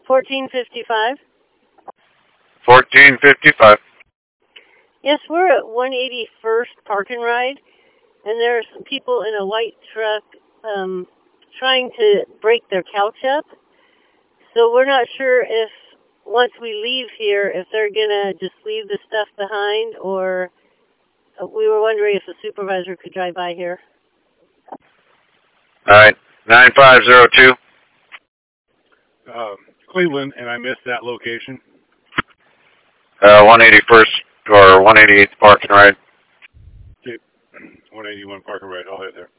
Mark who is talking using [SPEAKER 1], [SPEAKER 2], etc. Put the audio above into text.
[SPEAKER 1] 1455.
[SPEAKER 2] 1455.
[SPEAKER 1] Yes, we're at 181st Park and Ride, and there's some people in a white truck trying to break their couch up. So we're not sure if once we leave here, if they're going to just leave the stuff behind, or we were wondering if the supervisor could drive by here.
[SPEAKER 2] All right, 9502.
[SPEAKER 3] Cleveland, and I missed that location.
[SPEAKER 2] 181st or 188th Park and Ride.
[SPEAKER 3] Okay. 181 Park and Ride. I'll hit there.